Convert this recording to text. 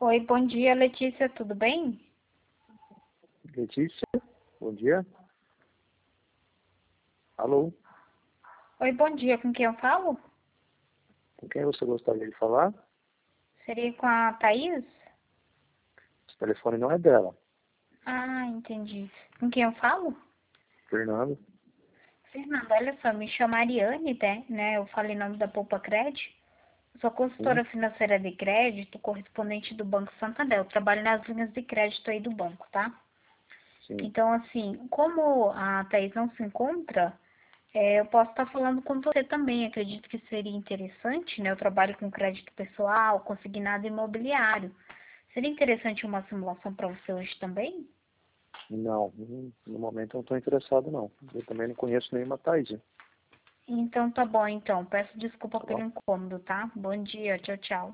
Oi, bom dia, Letícia, tudo bem? Letícia, bom dia. Alô, Oi, bom dia, com quem eu falo? com quem você gostaria de falar? Seria com a Thaís? Esse telefone não é dela. Ah, entendi. Com quem eu falo? Fernando. Fernanda, olha só, me chamo Ariane, né? Eu falei em nome da Poupa Crédito. Sou Sim, consultora financeira de crédito, correspondente do Banco Santander. Eu trabalho nas linhas de crédito aí do banco, tá? sim. Então, assim, como a Thaís não se encontra, eu posso estar falando com você também. Acredito que seria interessante, né? Eu trabalho com crédito pessoal, consignado imobiliário. Seria interessante uma simulação para você hoje também? Não, no momento eu não estou interessado não. Eu também não conheço nenhuma Thaís, Então tá bom, então. Peço desculpa tá pelo bom? incômodo, tá? Bom dia, tchau, tchau.